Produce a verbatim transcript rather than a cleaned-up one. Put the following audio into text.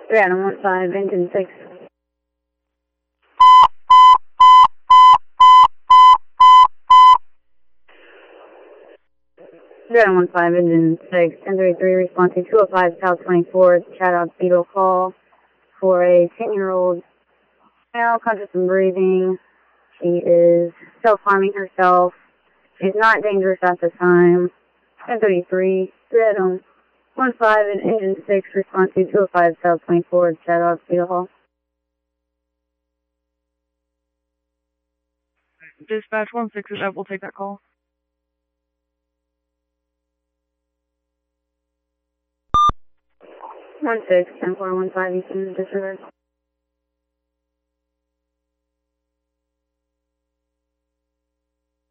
three Adam one five, engine six. three Adam one five, engine six, ten thirty-three, response to two oh five South twenty-fourth, Shadow Beetle call for a ten-year-old male, conscious and breathing. She is self-harming herself. She's not dangerous at this time. ten thirty-three, three Adam one five and engine six, response to two oh five South twenty-fourth, Shadow Beetle Hall. Dispatch one six is up, we'll take that call. one six, ten four one five, Eastern disregard.